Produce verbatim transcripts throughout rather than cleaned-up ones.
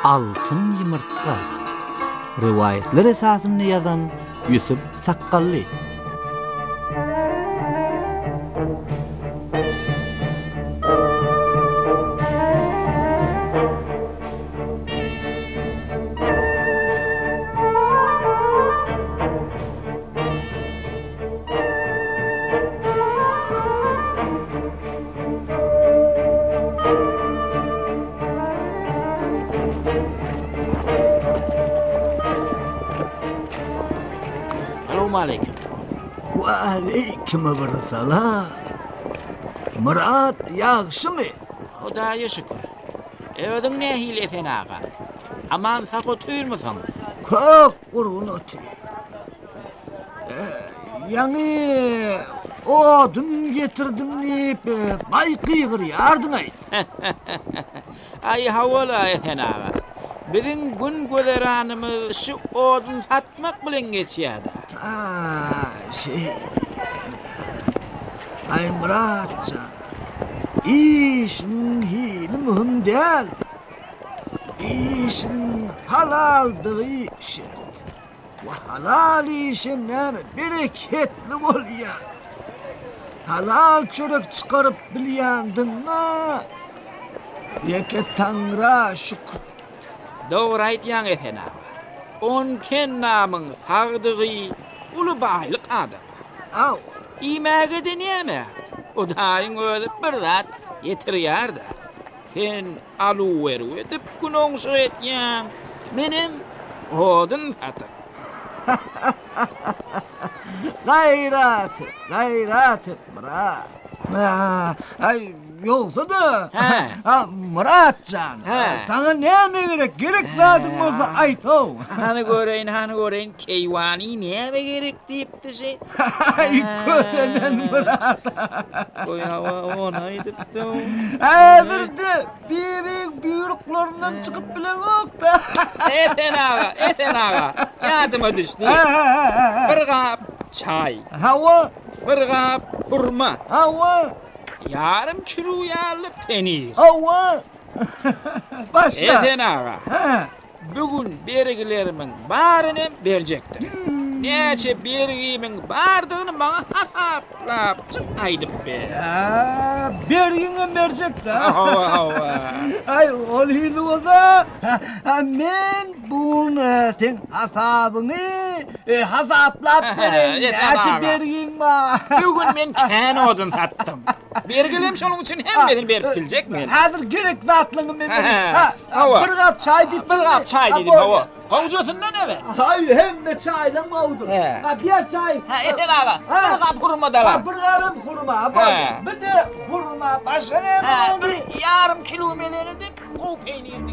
Altın Yumurtka. Rivayetler esasında yazan Yusuf Sakkalli. Aleyküm. Ve aleyküm selam. Murat yaxşımı? Hudaya şükür. Ödün ne hileten ağa? Aman saqo tüyürmüsün? Çok kurun ötü. Ee, yani odun getirdim deyip bay kıygır yardın ayt. Ay havala eten ağa. Bizim gün gözeranımız şu odun satmak bilen geçiyada. Aa, şey... Ay Muratcan, işin hili mühim değil. İşin halaldığı işet. Ve halal işin ne bereketli ol ya. Halal çörek çıkarıp bilyandın mı? Yeke Tanrı'a şükür. Doğru aytyan eten ağa. On ken namın hağdığı ulu baylık adam. Av. İmäge deneyeme. O dayın öyle bir zat yetiriyar da. Sen alu veru edip günonsu etyen. Benim odun satır. Gayrat, gayrat Murat. Ha, ay yoksa da He. ha, Muratcan, He. sana ne gerek? Gerek lazım olsa ayt o. Hani göreyin, hani göreyin, keyvani neye gerek deyip de şey. Ay görenen Murat. Oy hava ona edip de. Hazırda büyük büyürüklerinden çıkıp bile yok da. Eten ağa, eten ağa. Yadıma düştü. Bir kap çay, Hava, bir kap hurma, hava, yarım kilo yağlı peynir. hava. Başla. Eten ağa. Ha. Bugün bergilerimin barını verecektir. Neçe bergimin bardığını bana hasaplap aydıp be. Ya, bergini verecek de. Hava hava. Ay, ol hili olsa, ha, men bunu sen hasabını e, hasaplap vereyim. yeter Neçe ağa. bergin var. Bugün ben kendi odun sattım. Bergilim şunun için hem benim verip bilecek miyim? Hazır gerek zatlığını ben He, vereyim. Ha, hava. bir kap çay deyip Bir kap çay dedim hava. Kavucusundan evet. Hayır, hem de çayla mı oldu? He. Ha, bir çay. Ha eten ağa. Ha. Bir kap hurma da Ha, lan. bir karım hurma. He. Bir de hurma. Başka ne Ha, oldu? bir yarım kilo meleri de kuğu peyniri.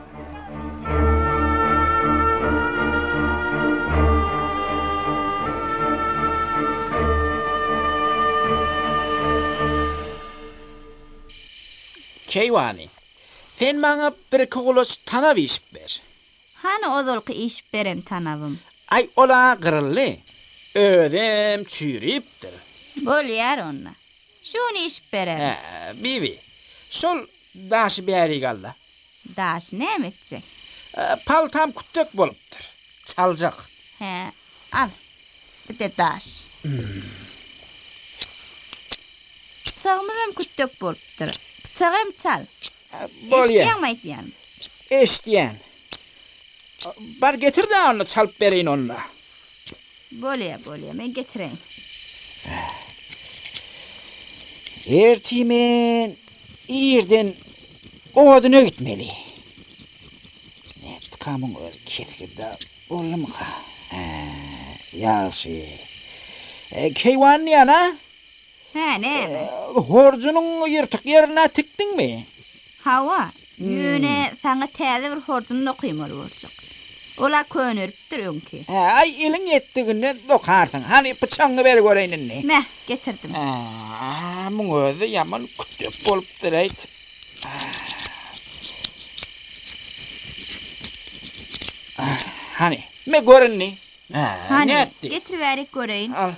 Keyvani, sen bana bir kolos tanav işip ver. Hani odolqı iş berem tanavım. Ay ola kırıllı, ödem çürüyüptür. Bol yer onna. Şunu iş berem. He, bibi, sol daşı beri galla. Daş ne emetse? E, paltam kütük boluptur, çalacak. He, al. Bir de daş. Sağımı hem küttök boluptur. Bıçağım çal. Bol ye, İşleyen mi aytyan? eşdiyen. Bar getir de onu çalıp verin onunla. Bol ye, bol ye. Ben getireyim. Ertimen iyirden oduna gitmeli. Ne tıkamın öyle ketkide oğlum ka. Yaxşı. E, keyvan yana? He, ne E, emi? horcunun yırtık yerine tıktın mı? Hava. Hmm. Yüne sana täze bir horcunun okuyum ol bolacak. Ola könürüptür öňki. Ha, ay elin ettiğinde dokarsın. Hani bıçağını ver göreynin ne? Meh, getirdim. Aa, mun özü yaman kütüp bolupdur ayt. Hani, me görün ne? Hani, ne etti? getiriverik göreyin. Al.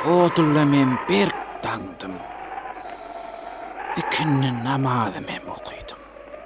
odulla men berk dangdım. İkinni namazım hem okuydum.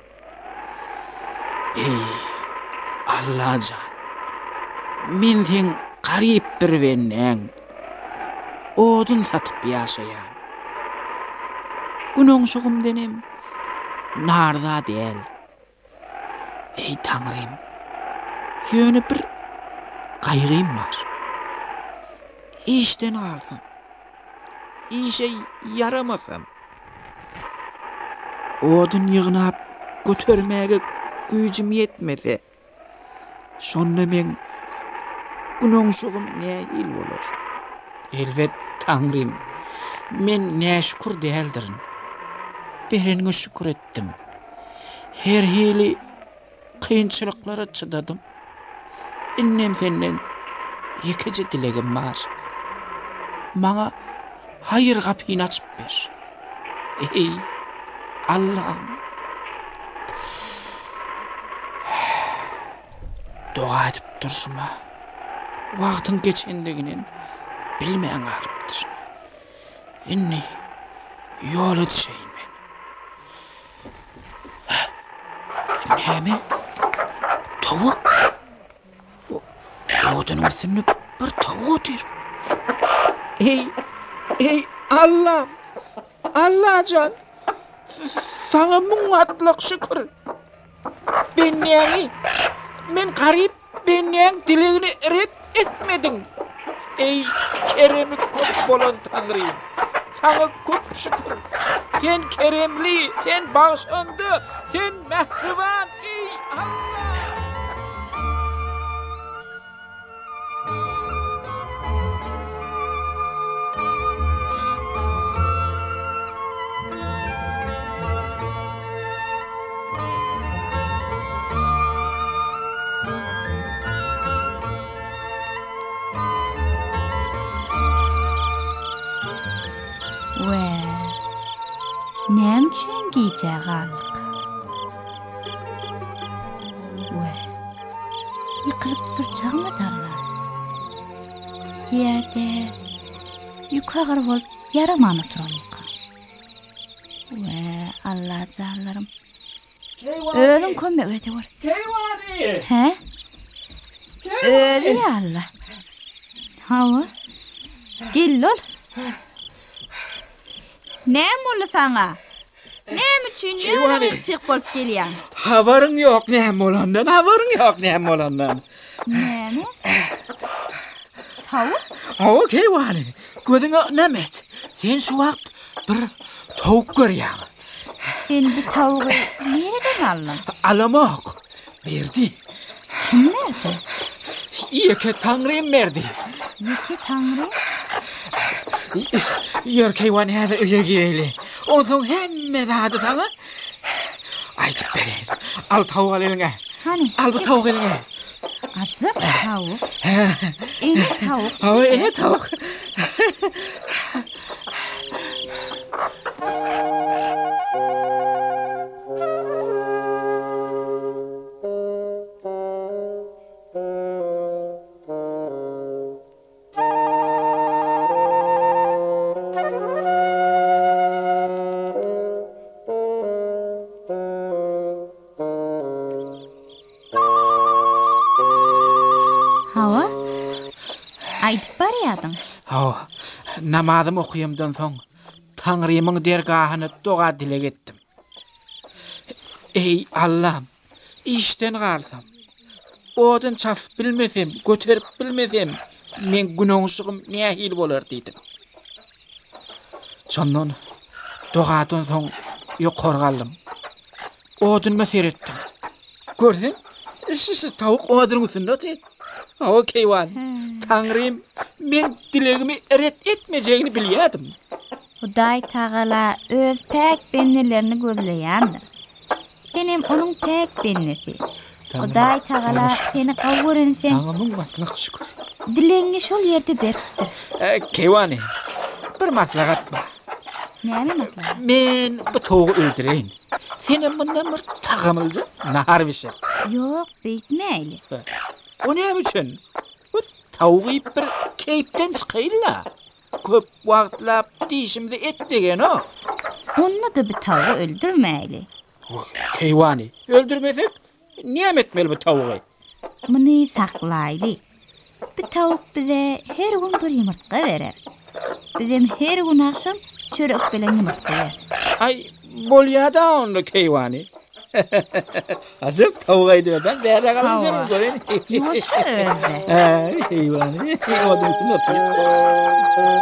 Ey Allah'can, men sen garip bir benden odun satıp yaşayan. Günün şoğum denem narda değil. Ey Tanrım, yönü bir gayrım var. İşten alsam, işe yaramasam, odun yığınap götürmeye gücüm yetmese, sonra men günün şoğum ne il olur? Elbet Tanrım, men ne şükür değildirin. Bereniňe şükür etdim. Her hili kıyınçılıklara çıdadım. Innem senden yekece dilegim var. Maňa hayır kapyny açıp ber. Ey Allah'ım. Dua edip durşuma. Wagtyň geçendiginin bilmeýän galypdyr. Inni ýola düşeýin. Näme? Tawuk? Odun üstünde bir tawuk otyr. Ey, ey Allah'ım, Allah'can, sana muňatlyk şükür. Ben näme? Men garip, ben näme dilegini ret etmedin. Ey keremi köp bolan Tanrym, sana köp şükür. Sen keremli, sen bağışlandy, sen mehriban, ey Allah! Nämçin giyjek galyk? We, ýykylyp durjagmy darlar? Ýa-da ýukagyr bolup yaramany turanyka? We, Allah jarlarym. Ölüm kömek ete bar. Keýwany. He? Öli Allah. Hawa. Gillol. Näme boldy saňa? Näme üçin ýöne çyk bolup gelýän? Habaryň ýok näme bolandan, habaryň ýok näme bolandan. Näme? Tawuk? Hawa keýwany. Gözüňe nämet? Sen şu wagt bir tawuk görýän. Sen bu tavugy nereden aldın? Alamak. Berdi. Kim berdi? Ýeke Tanrym berdi. Ýeke Tanrym? Ýör keýwan häzir öýe gireýli. Oňsoň hemme zady saňa aýdyp berer. Al tawuk al eliňe. Hani? Al bu tawuk eliňe. Azyp tawuk. Ene tawuk. Hawa ene tawuk. Aýdyp barýardyň. Hawa, namazym okuyamdan soň Tanrymyň dergahyny doga dilek etdim. Ey Allah'ım, işten garsam, odun çaf bilmesem, göterip bilmesem, men günahşygym nähil bolar diýdim. Şondan dogadan soň ýokary galdym. Odunma seretdim. Gördün? Şu tawuk odunyň üstünde otyr. Hawa keýwan. Tanrym, men dilegimi ret etmejegini bilýärdim. Hudaý Taala öz pek bennilerini gözleýändir. Senem onuň pek bennesi. Hudaý Taala seni gawurynsen, Tanrymyň batlyk şükür. dileňi şol ýerde beripdir. Keýwany, bir maslahat bar. Näme maslahat? Men bu tavugy öldüreýin. Senem bundan bir tagamylja nahar bişir. Ýok, beýtmeýli. O näme üçin? Bu tavugy bir keýpden çykaýla. köp wagtlap dişimde etmegen o. Onu da bir tavuğu öldürmeyli. Keywani, öldürmesek niye etmeli bu tavuğu? Bunu saklaylı. Bir tavuk bize her gün bir yumurta verer. Bizim her gün akşam çörek bilen yumurta verir. Ay, bolya da onu Keywani. Acıp tavuğa gidiyordan değerli kalacağım göreyim. Yoş öyle. Ay, Keywani. O da üstüne oturuyor.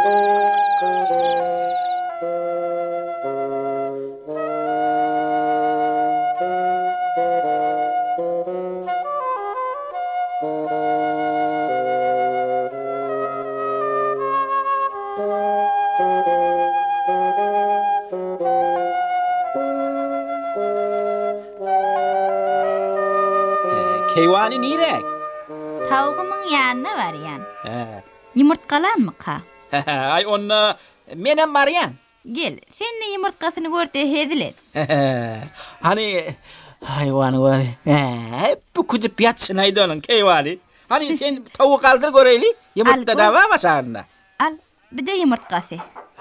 Keywani nirek? Tavuğumun yanına var yan. He. Yumurtkalan mı ka? Ay onu menem var yan. Gel, senin yumurtkasını görte hedilet. Hani hayvan var. Hep bu kutup yatsınaydı onun Keywani. Hani sen tavuk kaldır göreyli. Yumurta da var mı sağında? Al, bir de yumurtkası.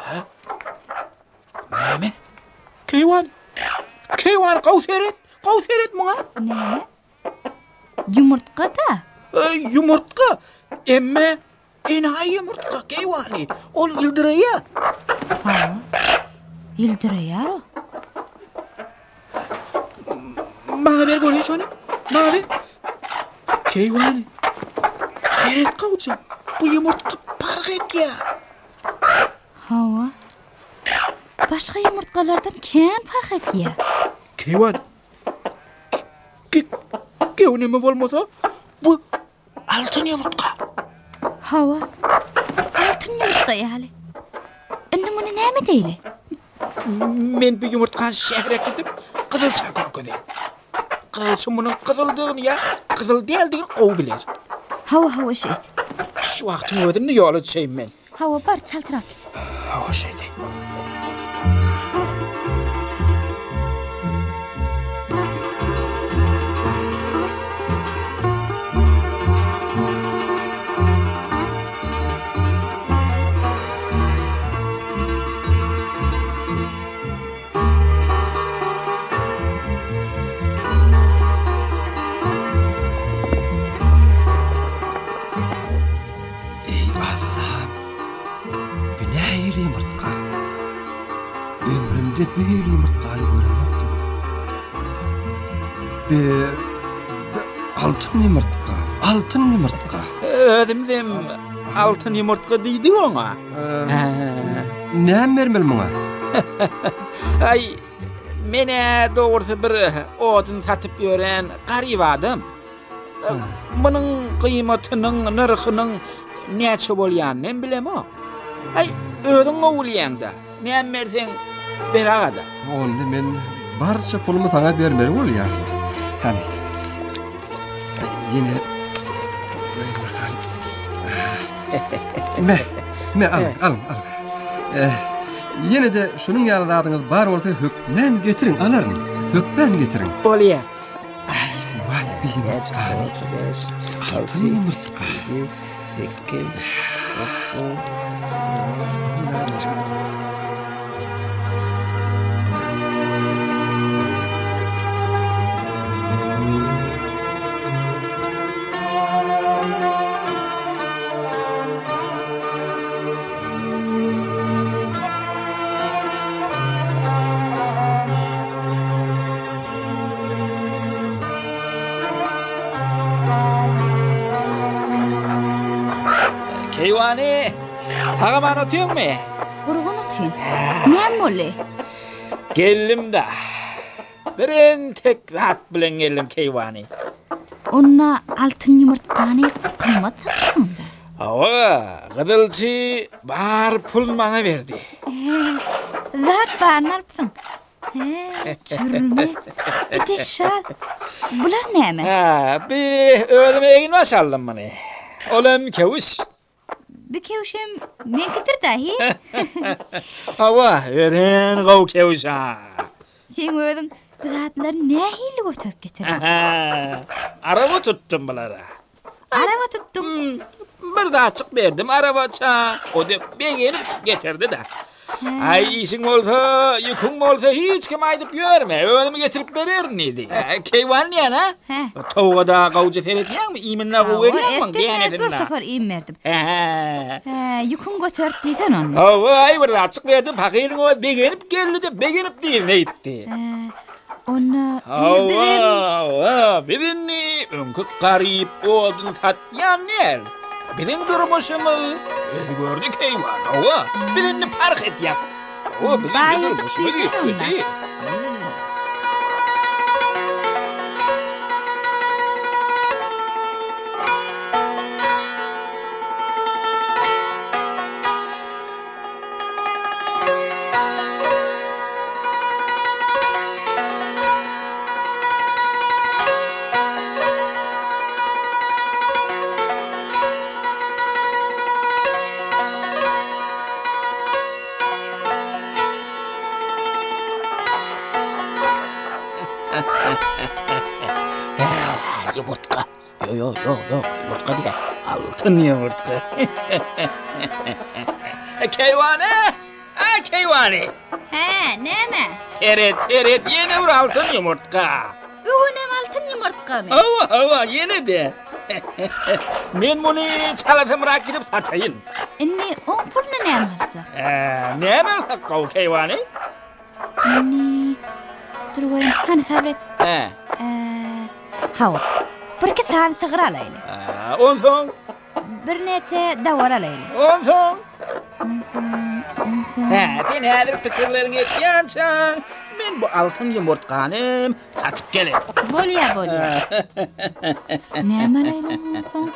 Ne? Keywani. Keywani kavseret. Kavseret mi ha? Ne? Yumurtka da? Ay, yumurtka. Emme enayi yumurtka Keywani. Ol yıldıraya. Ha. Yıldırayar o. Bana ver göreyim şunu. Bana ver. Keywani. Hayret kavcam. Bu yumurtka park et ya. Hava. Başka yumurtkalardan kim fark et ya? Keywani. Ke ke önemi olmasa bu altın yumurtka. Hava. Altın yumurtka yani. Annem onu ne mi değil? Men bir yumurtka şehre gidip kızıl çakır koyayım. Kızıl bunun kızıldığını ya kızıl değildiğini o bilir. Hava hava şey. Şu vaktin ödünü yolu şeyim ben. Hava bar çaltırak. Hava şeydi. Ömrümde böyle yumurtkalı göremektim. Bir, bir altın yumurtka, altın yumurtka. Ödüm dem altın yumurtka deydi ona. Ne vermeli bana? Ay, mene doğrusu bir odun satıp gören garip adam. Bunun kıymetinin, nırkının neçe bolyanını bilem o. Ay, ödün oğuluyanda. Ne versen beraga da. Onda men barça pulumu sana vermeli ol ya. Hani yine me me al al al. Ee, yine de şunun yanında adınız bar olsa hükmen getirin alarım. Hükmen getirin. Bolya. Vay bir yumurtka. Altın yumurtka. İki. Keywani, hagaman otuyor mu? Urgun atayım. Ne molle? Geldim da. Birin tek rahat bilen geldim Keywani. Onna altın yumurtkanı kıymat satsın da. Ava, gıdılçı bar pul bana verdi. Zat barını alıpsın. He, çürüme. Bir de şal. Bular ne mi? Ha, bir ödeme egin maşallah bana. Olam kevuş. Bir kevşem men getir dahi. Ava, ören gav kevuşa. Sen ödün bu zatlar ne hili götürüp getirdin? Araba tuttum bunlara. Araba tuttum. Bir daha açık verdim arabaça. O da beğenip getirdi de. Ay işin olsa, yükün olsa hiç kim aydıp görme. Önümü getirip verir neydi? Keyvan ne ana? Tavuğa da kavucu seyretmiyor mu? İminle bu veriyor mu? Estim ne sefer iyi verdim. He. Yükün götürt deysen onu. Ay bir daha açık verdim. Fakirin o beğenip geldi de beğenip değil ne etti? Onu Ava, birini önkü garip oldun tatyan yer. Bizim durmuşumuz özü gördük eyvan. Ava, birini park et yap. Ava, bizim durmuşumuz gitti. Yumurtka. Yo yo yo yo yumurtka değil. Altın yumurtka. Keyvane. Ha keyvane. He neme? Evet evet yeni bir altın yumurtka. Uğunem altın yumurtka mı? Ava ava yeni de. Men bunu çalatımrak gidip satayım. Inni on pulna ne alacak? Eee ne mi sakkav keyvane? Inni dur göreyim hani sabret. He. Eee hava. Bir iki saat sigara alayım. Eee on son. Bir neçe davar alayım. On son. On son, on son. He, sen nedir fikirlerin etkiyança? Men bu altın yumurtkanım satıp gelip. Bolya bolya. Ne alayım on son?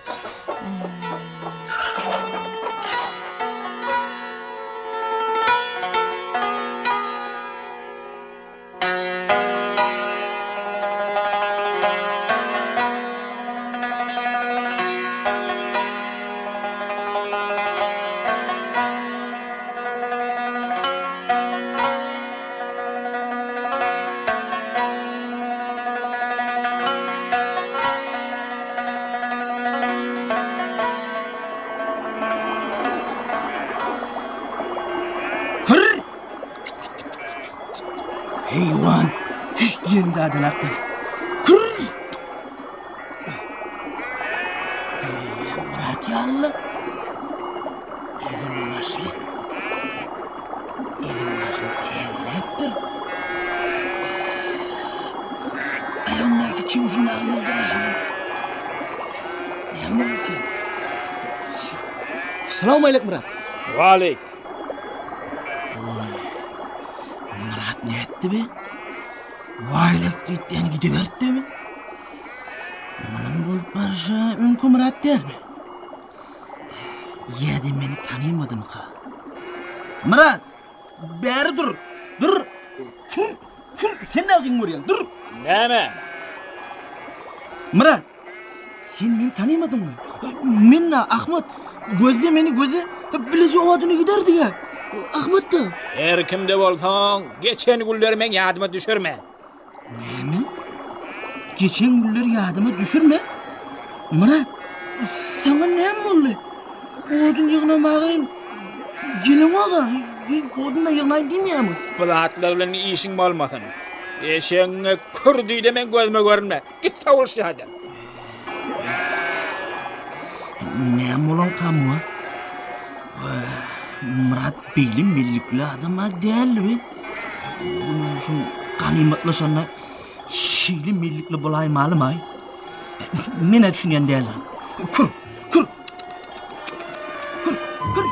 Heyvan, yendi adın aklı. Kırr! Beyle Murat yallı. Elim nasıl? Elim nasıl terleptir? Ayağımdaki çivuşun ağzınızda mısın? Ne oldu? Selamun aleyküm Murat. Valik. Murat ne etti be? Vaylık ditten gidiverdi mi? Onun bulup barışa önkü Murat der mi? Yedi beni tanımadın ka. Murat! Beri dur! Dur! Fır! Fır! Sen ne yapıyorsun buraya? Dur! Ne mi? Murat! Sen beni tanımadın mı? Minna, Ahmet! Gözle beni gözle! Bilece o adını giderdi ya! Ahmet da! Her kimde bolsan, geçen güllerime yadıma düşürme. Ne mi? Geçen günler yadıma düşürme. Murat, sana ne mi oldu? Odun yığına bağayım. Gelin ağa, odunla yığınayım değil mi? Bulatlarla işin olmasın. Eşeğine kürdüğü de ben gözüme görünme. Git savul hadi. Ne mi olan kamu? Murat bilim millikli adama değil mi? Bunun için ganimetli sonra şeyli millikli bulayım malım ay. Mene düşünen değilim. Kur, kur. Kur, kur, kur.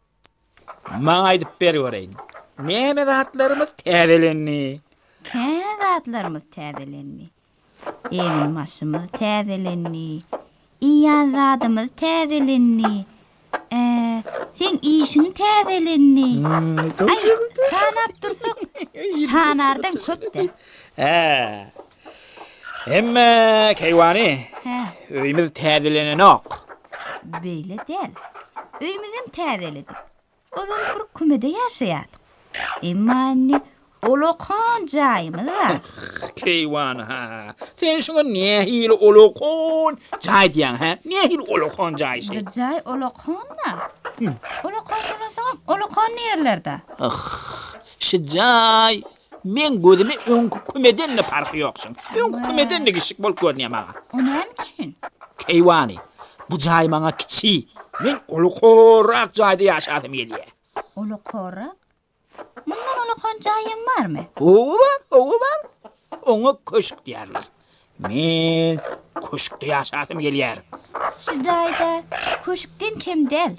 Bana aydıp beri orayın. Neme rahatlarımız tevelenni. He, zatlarımız täzelenni. Evin maşymyz täzelenni. İýan zadymyz täzelenni. Eee, sen işini täzelenni. Ay, sanap dursak, sanardan köpde. He. Emme keýwany, He, öýümüz täzelenenok. beýle däl. Öýümizem täzeledik. Ozan bir kümede ýaşaýardyk. Emma anni olokan jaýymyz var. Keýwan ha. Sen şoňa nähili olokon jaý diýen ha? Nähili olokon jaý şey? Bir jaý olokanna. Olokan bolasam, olokan ýerlerde. Ah, şu jaý men gözüme öňkü kümedenle farky ýoksun. Öňkü kümedenle gişik bolup görnýär maňa. O näme üçin? Keýwany, bu jaý maňa kiçi. Men olokorak jaýda ýaşadym gelýär. Olokora? Mundan olokan jaýym barmy? Oňa bar, oňa bar. Oňa köşk diýerler. Men köşkde ýaşadym gelýär. Siz daýda köşkden kim del?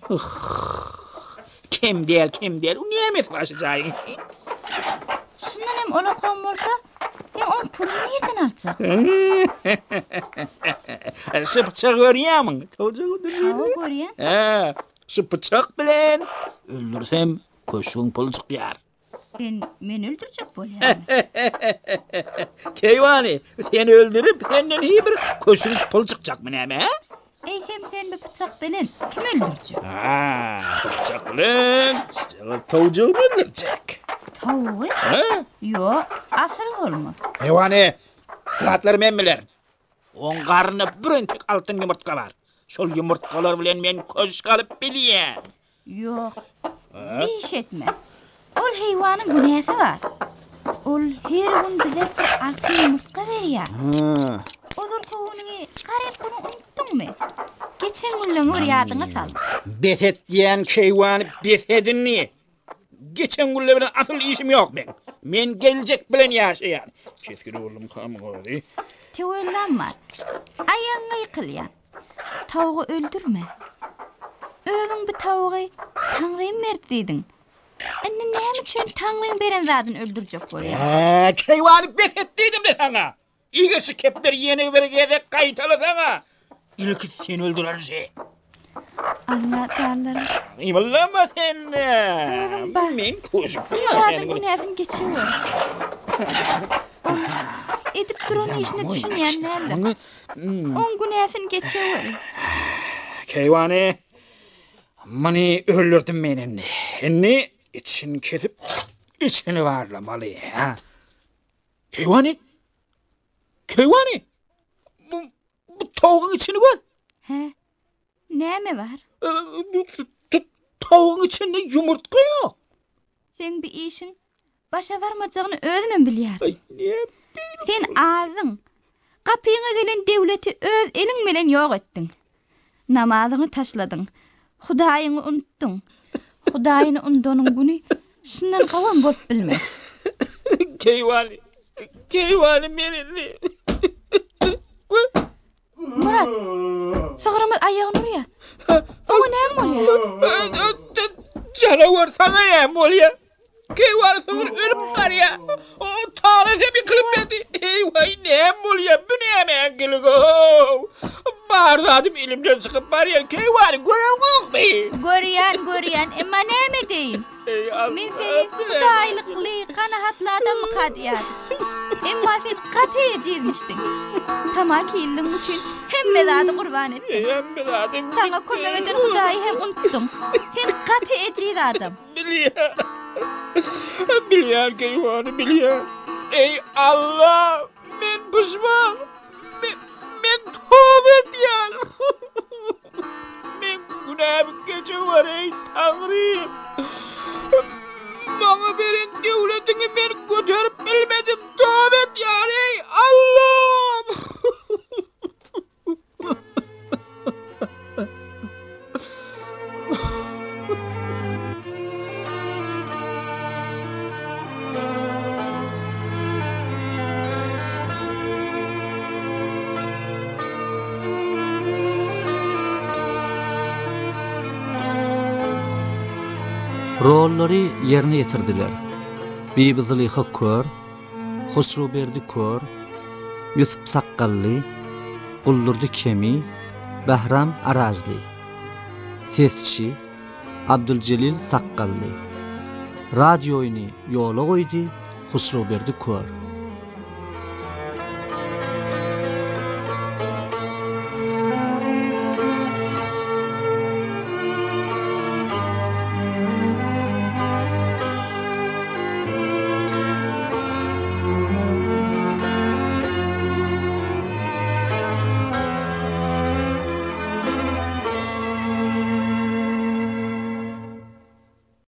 Kim diýer, kim diýer? O näme başı jaýyň? Şundan hem olokan bolsa, sen on pulunu nerden alçak? Şu bıçak görýärmiň? Tawjak Hawa öldürýär. görýän? He, şu bıçak bilen öldürsem köşüň pul çykýar. Sen men öldürjek bolýarmy? Keýwany, seni öldürüp senden iyi bir köşüň pul çykjakmy näme? Ey hem sen bir bıçak bilen kim öldürjek? Ha, bıçak bilen işte tawjak öldürjek. Tavuğu? Ha? Yo, asıl olmaz. Keýwany, zatlar men biler. On garny bir entek altyn ýumurtka bar. Şol ýumurtkalar bilen men köşk alyp bilýän. Yok, bir iş etme. Ol heyvanın günäsi var. Ol her gün bize bir altın yumurtka berýär. Ha. Ozul kovuny garip bunu unutdunmy? Geçen günlüň urýadyňa sal. Betet diýen keýwany betedinni. Geçen günle bilen asıl işim yok men. Men geljek bilen ýaşaýan. Çeskiri oğlum kam goýdy. Tevellanma. Aýaňa ýykylýan. Tavuğu öldürme. Özüň bir tavugy Taňrym berdi diýdiň. Anne näme üçin Taňrym beren zadyny öldürjek bolýar? Ha, keýwany betet diýdim de sana. Eger şu kepler ýene bergede gaýtalasana. İlki seni öldürerse. Allah canlarım. İmallama sen. Oğlum bak. Men köşk Zaten günäsin geçiyor. Edip duran işini düşünýänlerle. On günäsin geçiyor. Keýwany, mani öldürdüm menini. Enni için kesip içini varlamaly. Ha. Keýwany? Keýwany? Bu, bu tavuğun içini gör. He. Näme var? Tavuğun içinde yumurtka yok. Sen bir işin başa varmajagyny özüm bilýär. Ay, ne? Sen ağzın kapyňa gelen devleti öz eliň bilen ýok etdiň. Namazyny taşladyň. Hudaýyňy unutdyň. Hudaýyny unutdyň güni şundan gawan bolup bilme. Keýwany. Keýwany menini. Murat, sağıramaz ayağını oraya. O näme bolýar? Canawar sana näme bolýar? Keýwany sığır ölüp barýar. O taýyny bir kılıp berdi. Ey vay näme bolýar? Bu näme ängiligi? Bar zadım elimden çıkıp barýar. Keýwany görýärmi? Görýän, görýän, emma näme deýin? Ey Allah. Men seni hudaýlykly, kanahatly adam kadýar. Emma sen gaty ejirmişdiň. Tamaki illiň üçin hemme zady gurban etdiň. Hemme zady. Sana kömek eden Hudaýy hem unutdyň. Sen gaty ejir adam. Bilýär. Bilýär keýwany bilýär. Ey Allah, men pişman. Men, men tövbe edýär. Men günämi geçiwer ey Taňrym. Maňa beren döwletiňi men göterip bilmedim. Tövbe edýär ey Allah'ım. Rollary ýerine ýetirdiler. Bibi Zylýha kör, Hoşroberdi Kör, Yusuf Saqqally, Gullurdy Kemi, Behram Arazli. Sesçi Abdülcelil Saqqally. Radioyny ýola goýdy Hoşroberdi Kör.